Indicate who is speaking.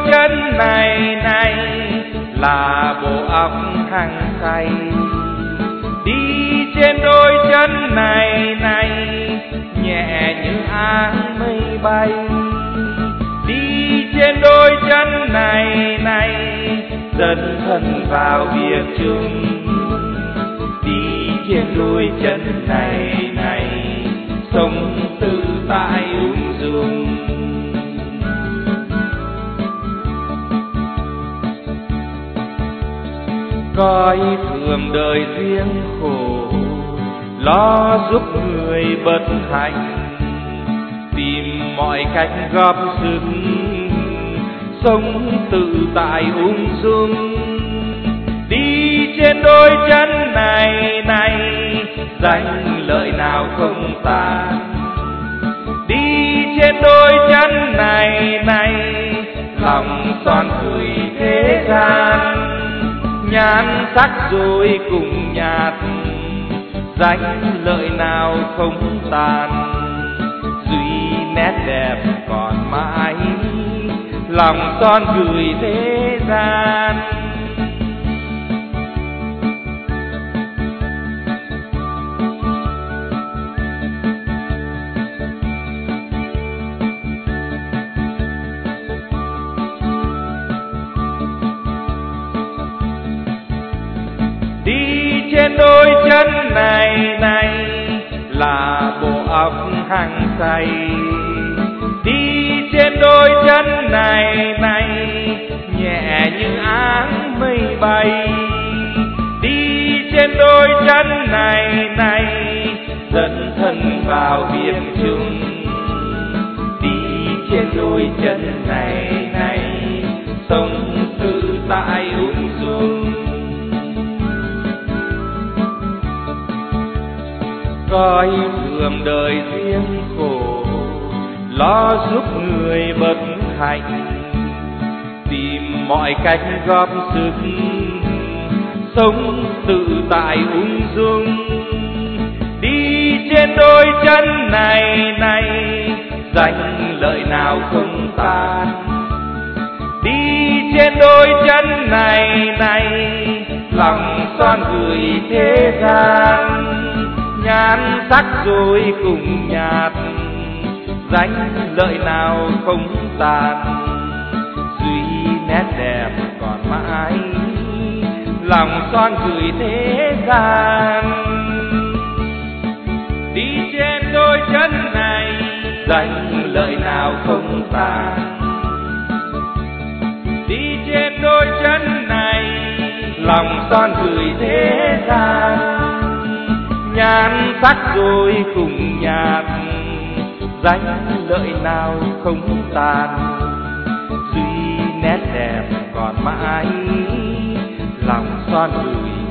Speaker 1: chân này này là bộ óc hăng say. Đi trên đôi chân này này nhẹ như áng mây bay. Đi trên đôi chân này này dấn thân vào việc chung. Đi trên đôi chân này này sống tự tại ung dung. Coi thường đời riêng khổ, lo giúp người bất hạnh, tìm mọi cách góp sức sống tự tại ung dung. Đi trên đôi chân này này danh lợi nào không tàn. Đi trên đôi chân này này lòng son gửi thế gian. Nhan sắc rồi cùng nhạt, danh lợi nào không tàn. Duy nét đẹp còn mãi, lòng son gửi thế gian. Đi trên đôi chân này này là bộ óc hăng say. Đi trên đôi chân này này nhẹ như áng mây bay. Đi trên đôi chân này này dấn thân vào việc chung. Đi trên đôi chân này này sống tự tại ung dung. Coi thường đời riêng khổ, lo giúp người bất hạnh, tìm mọi cách góp sức sống tự tại ung dung. Đi trên đôi chân này này danh lợi nào không tàn. Đi trên đôi chân này này lòng son gửi thế gian. Nhan sắc rồi cùng nhạt, danh lợi nào không tàn. Duy nét đẹp còn mãi, lòng son gửi thế gian. Đi trên đôi chân này, danh lợi nào không tàn. Đi trên đôi chân này, lòng son gửi thế gian. Nhan sắc rồi cùng nhạt, danh lợi nào không tàn. Duy nét đẹp còn mãi, lòng son gửi